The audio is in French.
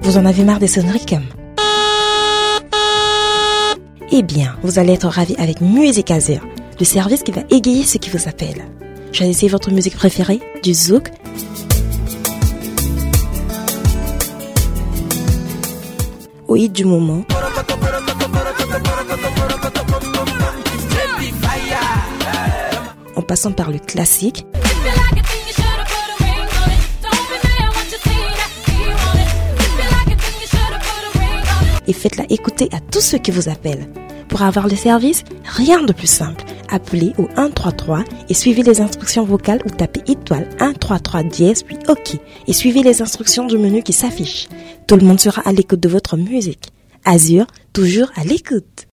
Vous en avez marre des sonneries comme... Eh bien, vous allez être ravis avec Musique Azur, le service qui va égayer ceux qui vous appellent. Choisissez votre musique préférée, du zouk, au hit du moment, en passant par le classique, et faites-la écouter à tous ceux qui vous appellent. Pour avoir le service, rien de plus simple. Appelez au 133 et suivez les instructions vocales ou tapez étoile 133 dièse puis OK et suivez les instructions du menu qui s'affiche. Tout le monde sera à l'écoute de votre musique. Azur, toujours à l'écoute.